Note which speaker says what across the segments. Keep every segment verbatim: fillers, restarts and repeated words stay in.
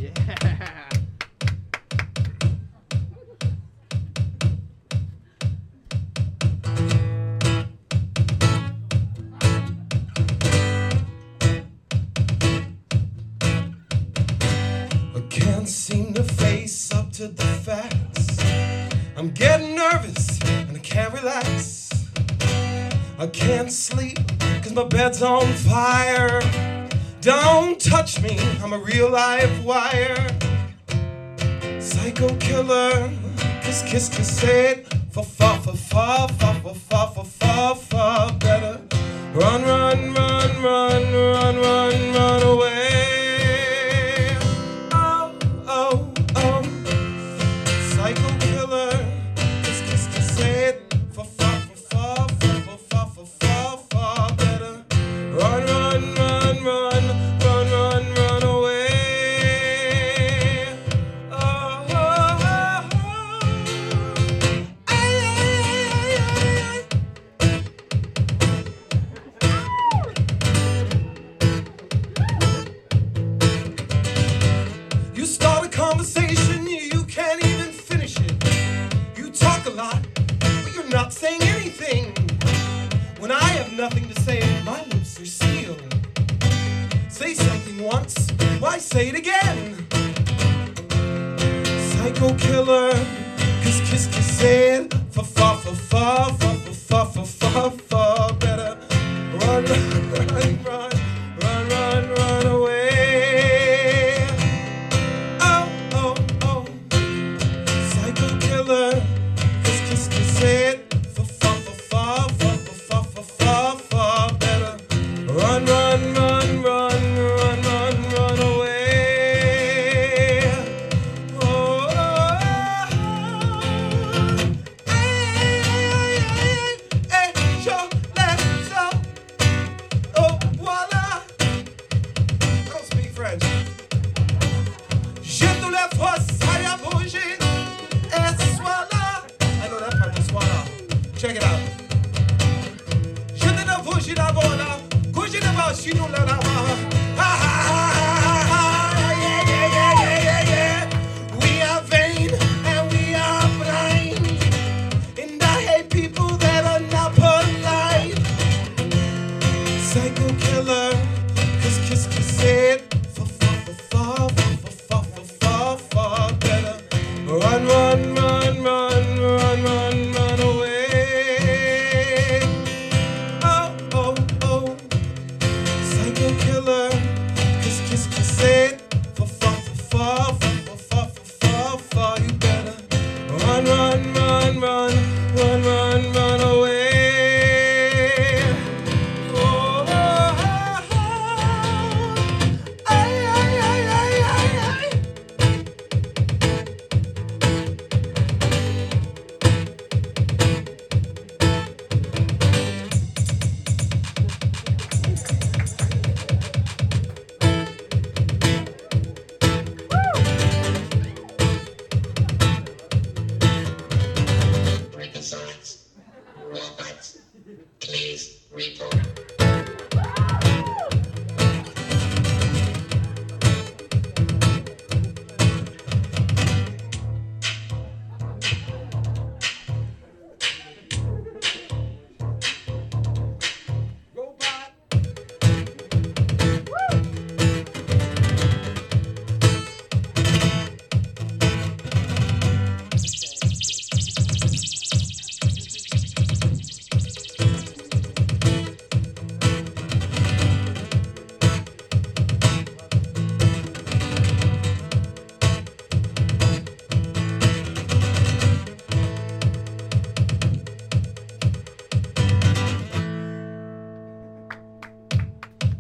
Speaker 1: Yeah.
Speaker 2: I can't seem to face up to the facts. I'm getting nervous and I can't relax. I can't sleep cause my bed's on fire. Don't touch me, I'm a real live wire. Psycho killer, kiss, kiss, kiss it. Fa, fa, fa, fa, fa, fa, fa, fa, fa, fa, better. Run, run, run, run, run, run, run away. Oh, oh, oh. Psycho killer, kiss, kiss, kiss it. Fa, fa, fa, fa, fa, fa, fa, fa, fa, fa, better. Run, run, run, run, run, run, run away. Oh, oh, oh, oh. Ay, ay, ay, ay, ay. You start a conversation, you can't even finish it. You talk a lot, but you're not saying anything. When I have nothing to say, my lips are sealed. Say something once, why say it again? Psycho killer, kiss, kiss, kiss it. Fa, fa, fa, fa, fa, fa, fa, fa, fa, better. Run, run, run, run, run, run, run away. Oh, oh, oh. Psycho killer, kiss, kiss, kiss it. Fa, fa, fa, fa, fa, fa, fa, fa, fa, better. Run, run, run, run, run, run, run away. Oh, oh, oh. Ay, ay, ay, ay, ay, yo le so. Oh, voila. I don't speak French. Je te la force à la bougie. Et voilà. I know that part, just voila. Check it out. Je te la bougie la voila. Couche de bas, si nous la la. Ah, ah, ah, ah, yeah, yeah, yeah, yeah, yeah, yeah. We are vain and we are blind. And I hate people that are not polite. Psycho killer, kiss, kiss, kiss it. Fa, fa, fa, fa, fa, fa, fa, fa, fa, better. Run, run, run, run, run, run, run away. Oh, oh, oh. Psycho killer, kiss, kiss, kiss it. Fa, fa, fa, fa, fa, fa, fa, fa, fa, you better. Run, run, run, run, run, run, run away. Oh, oh, oh, oh. Ay, ay, ay, ay, ay, ay.
Speaker 3: Reconnaissance. Robots, please report.
Speaker 2: Robot.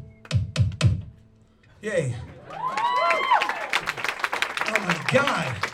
Speaker 2: Yay. Oh my God.